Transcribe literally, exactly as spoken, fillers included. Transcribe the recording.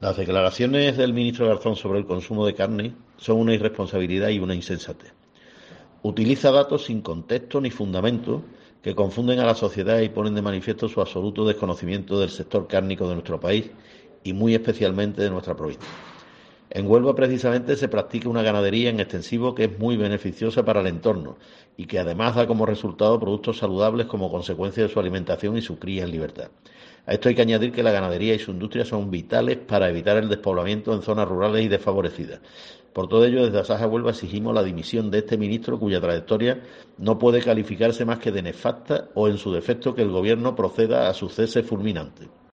Las declaraciones del ministro Garzón sobre el consumo de carne son una irresponsabilidad y una insensatez. Utiliza datos sin contexto ni fundamento que confunden a la sociedad y ponen de manifiesto su absoluto desconocimiento del sector cárnico de nuestro país y muy especialmente de nuestra provincia. En Huelva precisamente se practica una ganadería en extensivo que es muy beneficiosa para el entorno y que además da como resultado productos saludables como consecuencia de su alimentación y su cría en libertad. A esto hay que añadir que la ganadería y su industria son vitales para evitar el despoblamiento en zonas rurales y desfavorecidas. Por todo ello, desde Asaja Huelva exigimos la dimisión de este ministro cuya trayectoria no puede calificarse más que de nefasta o, en su defecto, que el Gobierno proceda a su cese fulminante.